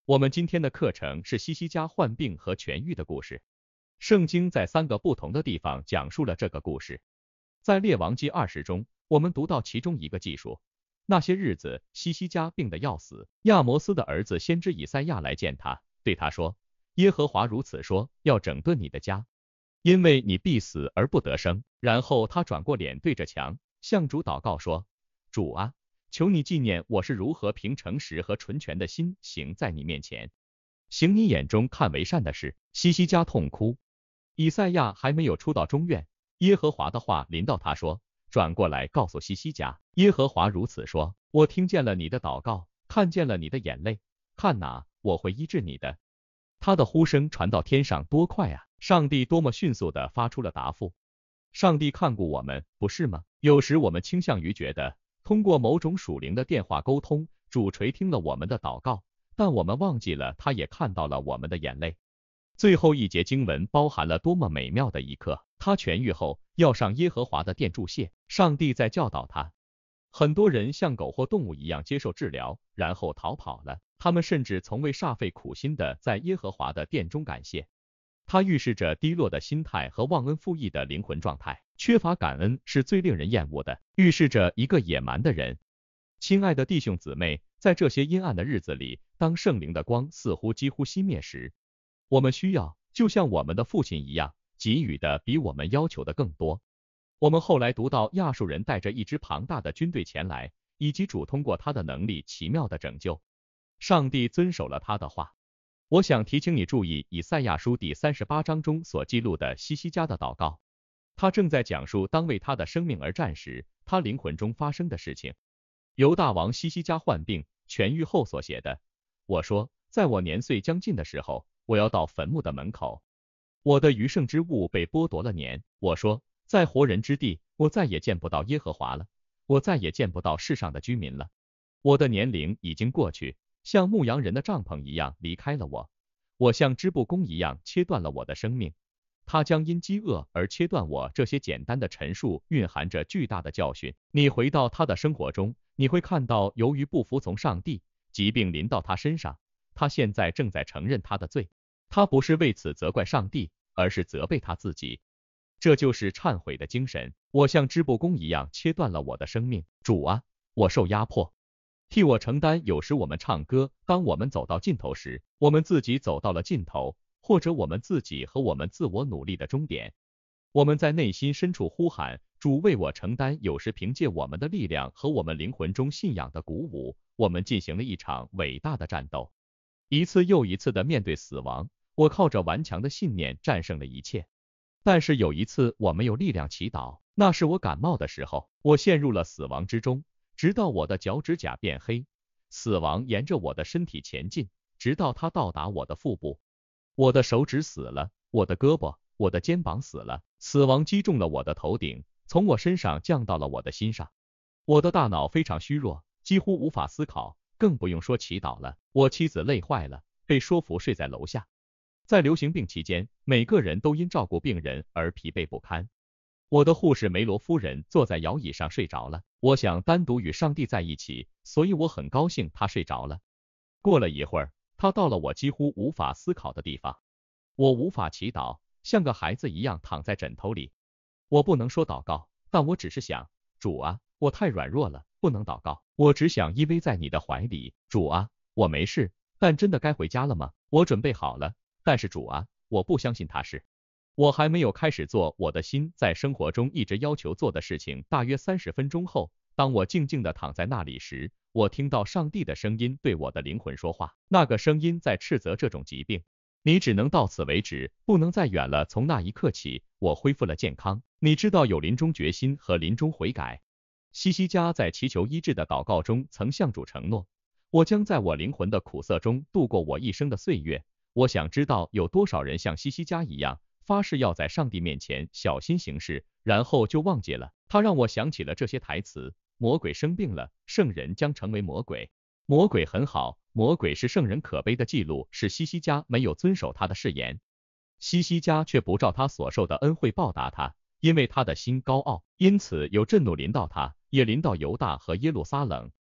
我们今天的课程是西西家患病和痊愈的故事。圣经在3个不同的地方讲述了这个故事。在列王记20中，我们读到其中一个记述。那些日子，西西家病得要死，亚摩斯的儿子先知以赛亚来见他，对他说：耶和华如此说，要整顿你的家，因为你必死而不得生。然后他转过脸对着墙，向主祷告说：主啊，求你纪念我是如何凭诚实和纯全的心行在你面前，行你眼中看为善的事。西西家痛哭。以赛亚还没有出到中院，耶和华的话临到他说：转过来告诉西西家，耶和华如此说，我听见了你的祷告，看见了你的眼泪，看哪，我会医治你的。他的呼声传到天上多快啊！上帝多么迅速地发出了答复。上帝看顾我们，不是吗？有时我们倾向于觉得，通过某种属灵的电话沟通，主垂听了我们的祷告，但我们忘记了他也看到了我们的眼泪。最后一节经文包含了多么美妙的一刻，他痊愈后要上耶和华的殿祝谢，上帝在教导他。很多人像狗或动物一样接受治疗，然后逃跑了，他们甚至从未煞费苦心的在耶和华的殿中感谢。它预示着低落的心态和忘恩负义的灵魂状态，缺乏感恩是最令人厌恶的，预示着一个野蛮的人。亲爱的弟兄姊妹，在这些阴暗的日子里，当圣灵的光似乎几乎熄灭时，我们需要，就像我们的父亲一样，给予的比我们要求的更多。我们后来读到亚述人带着一支庞大的军队前来，以及主通过他的能力奇妙的拯救。上帝遵守了他的话。我想提醒你注意以赛亚书第38章中所记录的西西家的祷告。他正在讲述当为他的生命而战时，他灵魂中发生的事情。犹大王西西家患病痊愈后所写的。我说，在我年岁将近的时候，我要到坟墓的门口，我的余剩之物被剥夺了年。我说，在活人之地，我再也见不到耶和华了，我再也见不到世上的居民了。我的年龄已经过去，像牧羊人的帐篷一样离开了我，我像织布工一样切断了我的生命。他将因饥饿而切断我。这些简单的陈述蕴含着巨大的教训。你回到他的生活中，你会看到，由于不服从上帝，疾病临到他身上。他现在正在承认他的罪，他不是为此责怪上帝，而是责备他自己。这就是忏悔的精神。我像织布工一样切断了我的生命。主啊，我受压迫，替我承担。有时我们唱歌，当我们走到尽头时，我们自己走到了尽头，或者我们自己和我们自我努力的终点。我们在内心深处呼喊，主为我承担。有时凭借我们的力量和我们灵魂中信仰的鼓舞，我们进行了一场伟大的战斗，一次又一次的面对死亡。我靠着顽强的信念战胜了一切。但是有一次我没有力量祈祷，那是我感冒的时候，我陷入了死亡之中，直到我的脚趾甲变黑。死亡沿着我的身体前进，直到它到达我的腹部。我的手指死了，我的胳膊，我的肩膀死了。死亡击中了我的头顶，从我身上降到了我的心上。我的大脑非常虚弱，几乎无法思考，更不用说祈祷了。我妻子累坏了，被说服睡在楼下。在流行病期间，每个人都因照顾病人而疲惫不堪。我的护士梅罗夫人坐在摇椅上睡着了。我想单独与上帝在一起，所以我很高兴她睡着了。过了一会儿，她到了我几乎无法思考的地方。我无法祈祷，像个孩子一样躺在枕头里。我不能说祷告，但我只是想，主啊，我太软弱了，不能祷告。我只想依偎在你的怀里。主啊，我没事，但真的该回家了吗？我准备好了，但是主啊，我不相信他是。我还没有开始做我的心在生活中一直要求做的事情。大约30分钟后，当我静静地躺在那里时，我听到上帝的声音对我的灵魂说话。那个声音在斥责这种疾病。你只能到此为止，不能再远了。从那一刻起，我恢复了健康。你知道有临终决心和临终悔改。西西家在祈求医治的祷告中曾向主承诺，我将在我灵魂的苦涩中度过我一生的岁月。我想知道有多少人像西西家一样，发誓要在上帝面前小心行事，然后就忘记了。他让我想起了这些台词：魔鬼生病了，圣人将成为魔鬼。魔鬼很好，魔鬼是圣人可悲的记录，是西西家没有遵守他的誓言。西西家却不照他所受的恩惠报答他，因为他的心高傲，因此有震怒临到他，也临到犹大和耶路撒冷。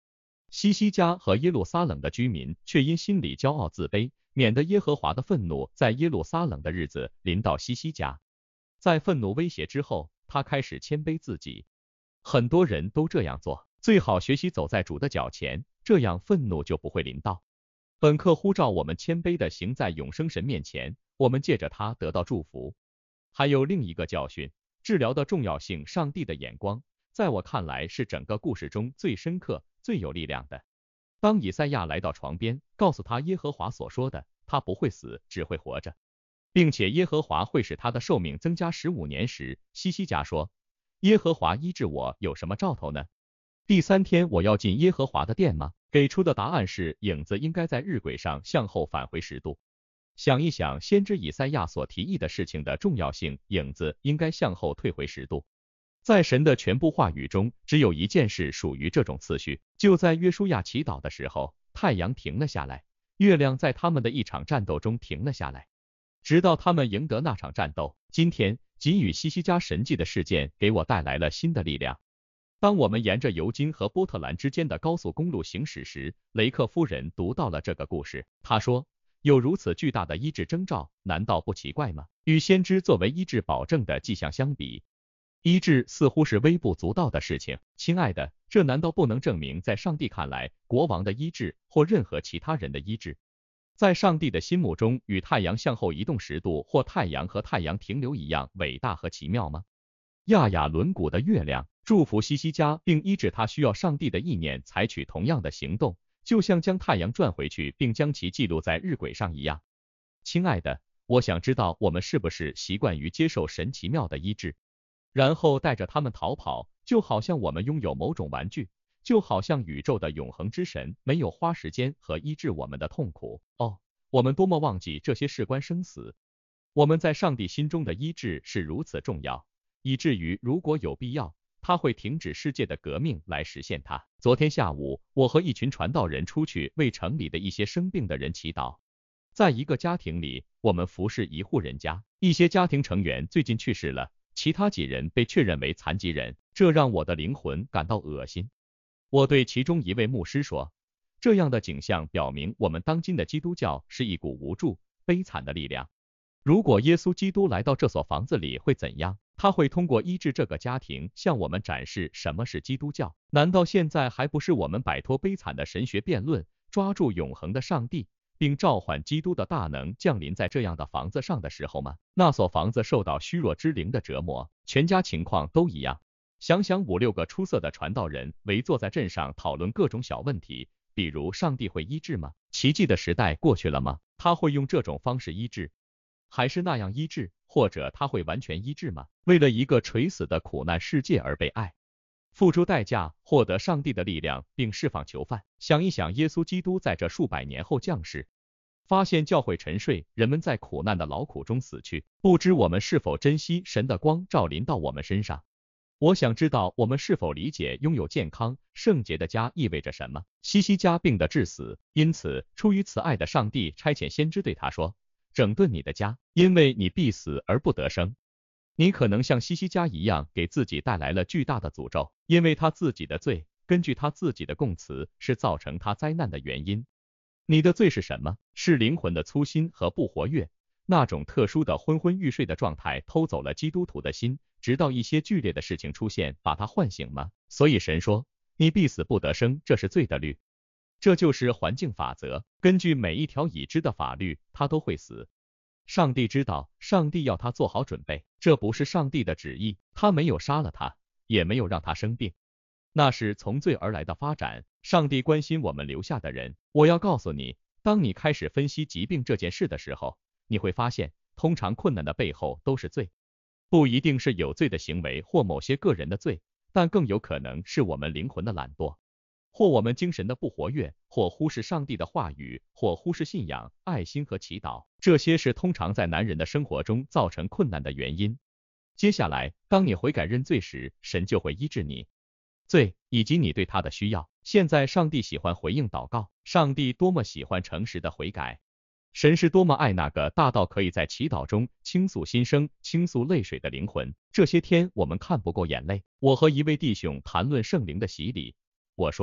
西西家和耶路撒冷的居民却因心里骄傲自卑，免得耶和华的愤怒在耶路撒冷的日子临到西西家。在愤怒威胁之后，他开始谦卑自己。很多人都这样做，最好学习走在主的脚前，这样愤怒就不会临到。本课呼召我们谦卑地行在永生神面前，我们借着他得到祝福。还有另一个教训，治疗的重要性，上帝的眼光，在我看来是整个故事中最深刻、最有力量的。当以赛亚来到床边，告诉他耶和华所说的，他不会死，只会活着，并且耶和华会使他的寿命增加15年时，西西家说，耶和华医治我有什么兆头呢？第3天我要进耶和华的殿吗？给出的答案是，影子应该在日晷上向后返回10度。想一想先知以赛亚所提议的事情的重要性，影子应该向后退回10度。在神的全部话语中，只有一件事属于这种次序，就在约书亚祈祷的时候，太阳停了下来，月亮在他们的一场战斗中停了下来，直到他们赢得那场战斗。今天给予西西家神迹的事件给我带来了新的力量。当我们沿着尤金和波特兰之间的高速公路行驶时，雷克夫人读到了这个故事。她说，有如此巨大的医治征兆，难道不奇怪吗？与先知作为医治保证的迹象相比，医治似乎是微不足道的事情。亲爱的，这难道不能证明在上帝看来，国王的医治或任何其他人的医治，在上帝的心目中与太阳向后移动10度或太阳和太阳停留一样伟大和奇妙吗？亚亚伦谷的月亮祝福西西家并医治他，需要上帝的意念采取同样的行动，就像将太阳转回去并将其记录在日晷上一样。亲爱的，我想知道我们是不是习惯于接受神奇妙的医治，然后带着他们逃跑，就好像我们拥有某种玩具，就好像宇宙的永恒之神没有花时间和医治我们的痛苦。哦，我们多么忘记这些事关生死。我们在上帝心中的医治是如此重要，以至于如果有必要，他会停止世界的革命来实现它。昨天下午，我和一群传道人出去为城里的一些生病的人祈祷。在一个家庭里，我们服侍一户人家，一些家庭成员最近去世了，其他几人被确认为残疾人，这让我的灵魂感到恶心。我对其中一位牧师说，这样的景象表明我们当今的基督教是一股无助、悲惨的力量。如果耶稣基督来到这所房子里会怎样？他会通过医治这个家庭向我们展示什么是基督教。难道现在还不是我们摆脱悲惨的神学辩论，抓住永恒的上帝，并召唤基督的大能降临在这样的房子上的时候吗？那所房子受到虚弱之灵的折磨，全家情况都一样。想想5、6个出色的传道人围坐在镇上讨论各种小问题，比如上帝会医治吗？奇迹的时代过去了吗？他会用这种方式医治，还是那样医治？或者他会完全医治吗？为了一个垂死的苦难世界而被爱，付出代价，获得上帝的力量，并释放囚犯。想一想，耶稣基督在这数百年后降世，发现教会沉睡，人们在苦难的劳苦中死去，不知我们是否珍惜神的光照临到我们身上。我想知道我们是否理解拥有健康、圣洁的家意味着什么。西西家病得致死，因此出于慈爱的上帝差遣先知对他说，整顿你的家，因为你必死而不得生。你可能像西西家一样给自己带来了巨大的诅咒，因为他自己的罪，根据他自己的供词，是造成他灾难的原因。你的罪是什么？是灵魂的粗心和不活跃，那种特殊的昏昏欲睡的状态偷走了基督徒的心，直到一些剧烈的事情出现，把他唤醒吗？所以神说，你必死不得生，这是罪的律。这就是环境法则，根据每一条已知的法律，他都会死。上帝知道，上帝要他做好准备，这不是上帝的旨意，他没有杀了他，也没有让他生病，那是从罪而来的发展。上帝关心我们留下的人。我要告诉你，当你开始分析疾病这件事的时候，你会发现，通常困难的背后都是罪，不一定是有罪的行为或某些个人的罪，但更有可能是我们灵魂的懒惰，或我们精神的不活跃，或忽视上帝的话语，或忽视信仰、爱心和祈祷。这些是通常在男人的生活中造成困难的原因。接下来，当你悔改认罪时，神就会医治你罪以及你对他的需要。现在上帝喜欢回应祷告，上帝多么喜欢诚实的悔改，神是多么爱那个大到可以在祈祷中倾诉心声、倾诉泪水的灵魂。这些天我们看不过眼泪。我和一位弟兄谈论圣灵的洗礼，我说，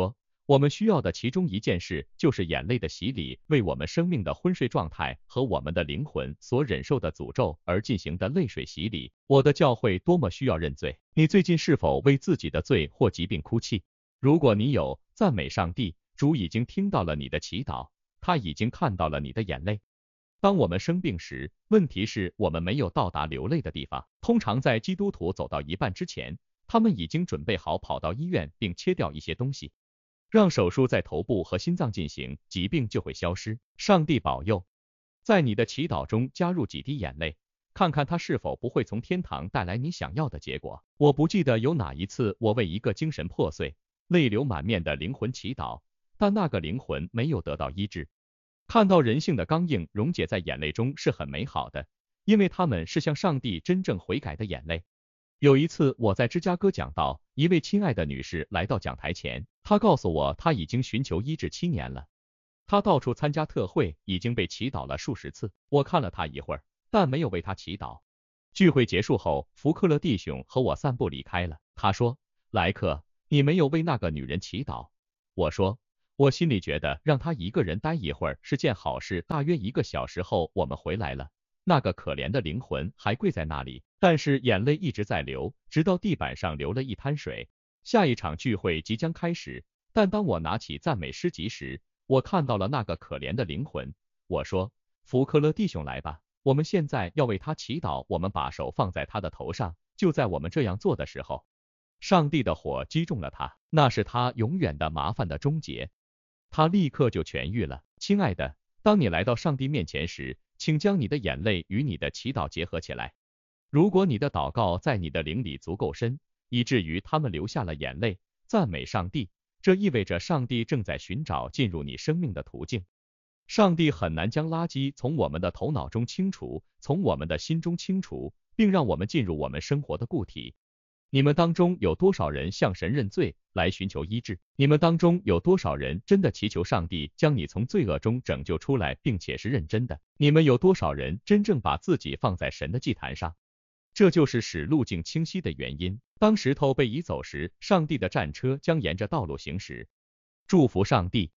我们需要的其中一件事就是眼泪的洗礼，为我们生命的昏睡状态和我们的灵魂所忍受的诅咒而进行的泪水洗礼。我的教会多么需要认罪！你最近是否为自己的罪或疾病哭泣？如果你有，赞美上帝，主已经听到了你的祈祷，他已经看到了你的眼泪。当我们生病时，问题是我们没有到达流泪的地方。通常在基督徒走到一半之前，他们已经准备好跑到医院并切掉一些东西。让手术在头部和心脏进行，疾病就会消失。上帝保佑。在你的祈祷中加入几滴眼泪，看看它是否不会从天堂带来你想要的结果。我不记得有哪一次我为一个精神破碎、泪流满面的灵魂祈祷，但那个灵魂没有得到医治。看到人性的刚硬溶解在眼泪中是很美好的，因为它们是向上帝真正悔改的眼泪。有一次我在芝加哥讲道，一位亲爱的女士来到讲台前，她告诉我她已经寻求医治7年了。她到处参加特会，已经被祈祷了数十次。我看了她一会儿，但没有为她祈祷。聚会结束后，福克勒弟兄和我散步离开了。他说，莱克，你没有为那个女人祈祷。我说，我心里觉得让她一个人待一会儿是件好事。大约1个小时后，我们回来了。那个可怜的灵魂还跪在那里，但是眼泪一直在流，直到地板上流了一滩水。下一场聚会即将开始，但当我拿起赞美诗集时，我看到了那个可怜的灵魂。我说，福克勒弟兄来吧，我们现在要为他祈祷。我们把手放在他的头上，就在我们这样做的时候，上帝的火击中了他，那是他永远的麻烦的终结。他立刻就痊愈了。亲爱的，当你来到上帝面前时，请将你的眼泪与你的祈祷结合起来。如果你的祷告在你的灵里足够深，以至于他们流下了眼泪，赞美上帝，这意味着上帝正在寻找进入你生命的途径。上帝很难将垃圾从我们的头脑中清除，从我们的心中清除，并让我们进入我们生活的固体。你们当中有多少人向神认罪来寻求医治？你们当中有多少人真的祈求上帝将你从罪恶中拯救出来，并且是认真的？你们有多少人真正把自己放在神的祭坛上？这就是使路径清晰的原因。当石头被移走时，上帝的战车将沿着道路行驶。祝福上帝。